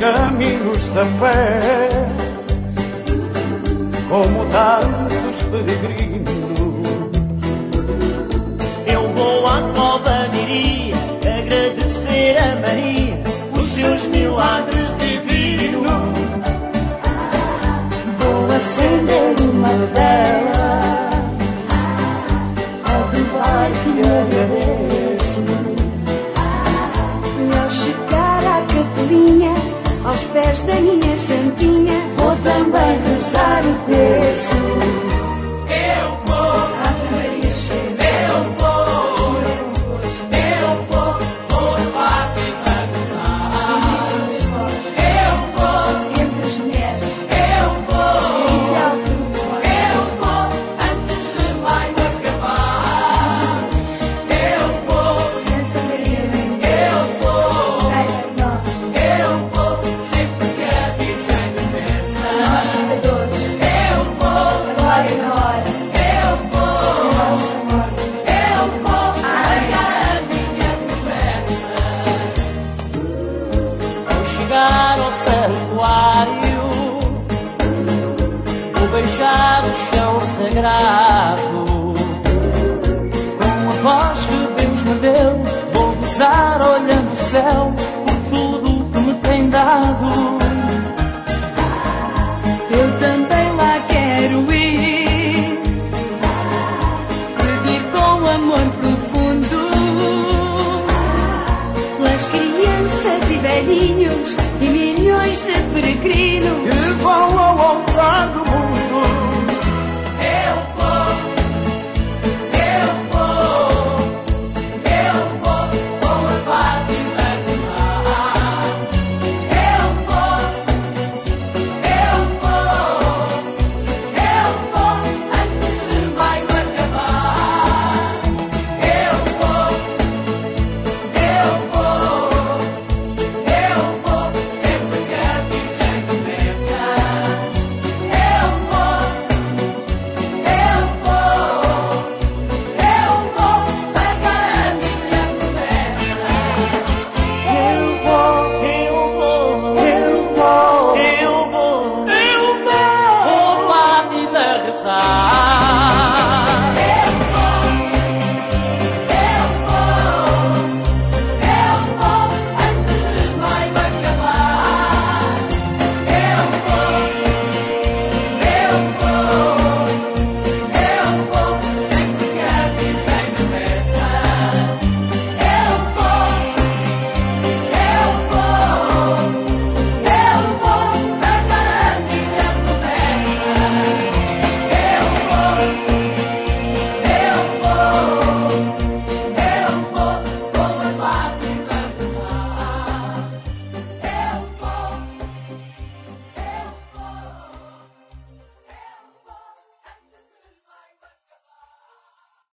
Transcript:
caminhos da fé, como tantos peregrinos. Eu vou à cova de Iria agradecer a Maria os seus milagres divinos. Vou acender uma vela a provar que lhe agradeço. E ao chegar à capelinha, aos pés da minha santinha, vou também rezar o terço. Eu vou, Ave Maria cheia, eu vou, por Fátima rezar. Eu vou, entre as mulheres, eu vou, e ao fruto, eu vou, antes de maio acabar. Eu vou, Santa Maria, vem, eu vou, traz a nós, eu vou, sempre que a Virgem me peça. nós pecadores, Eu vou, agora e na hora eu vou, da nossa morte. eu vou, pagar a minha promessa. Ao chegar ao santuário, vou beijar o chão sagrado. Com a voz que Deus me deu, vou rezar olhando o céu por tudo que me tem dado. Eu também lá quero ir, pedir com amor profundo, pelas crianças e velhinhos e milhões de peregrinos. Que vão ao altar do mundo